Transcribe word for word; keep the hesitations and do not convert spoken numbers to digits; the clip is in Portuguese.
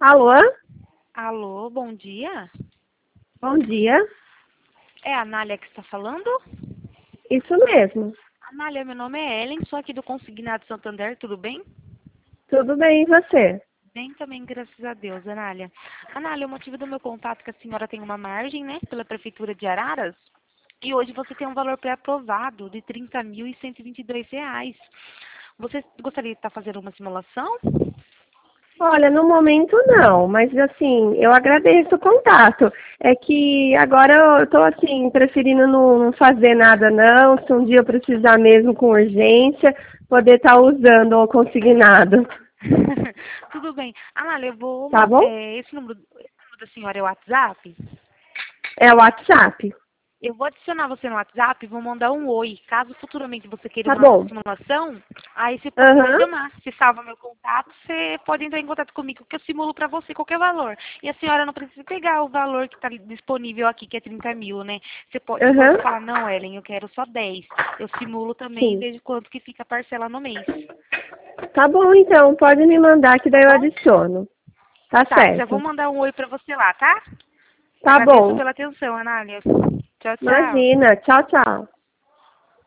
Alô? Alô, bom dia. Bom dia. É a Anália que está falando? Isso mesmo. Anália, meu nome é Ellen, sou aqui do Consignado Santander, tudo bem? Tudo bem, e você? Bem também, graças a Deus, Anália. Anália, o motivo do meu contato é que a senhora tem uma margem, né, pela Prefeitura de Araras, e hoje você tem um valor pré-aprovado de trinta mil e cento e vinte e dois reais. Você gostaria de estar fazendo uma simulação? Olha, no momento não, mas assim, eu agradeço o contato. É que agora eu tô assim, preferindo não, não fazer nada não, se um dia eu precisar mesmo com urgência, poder estar usando o consignado. Tudo bem. Anália, eu vou... Tá ma- bom? é, esse número, esse número da senhora é o WhatsApp? É o WhatsApp. Eu vou adicionar você no WhatsApp e vou mandar um oi. Caso futuramente você queira Tá uma bom. simulação, aí você pode me Aham. chamar. Você salva meu contato, você pode entrar em contato comigo que eu simulo para você qualquer valor. E a senhora não precisa pegar o valor que está disponível aqui, que é trinta mil, né? Você pode, se Aham. você falar, não, Ellen, eu quero só dez. Eu simulo também e Sim. vejo quanto que fica a parcela no mês. Tá bom então, pode me mandar que Tá daí eu bom? adiciono. Tá Tá, eu já vou certo. mandar um oi para você lá, tá? Tá Agradeço bom. pela atenção, Anália. Tchau, tchau. Imagina. Tchau, tchau.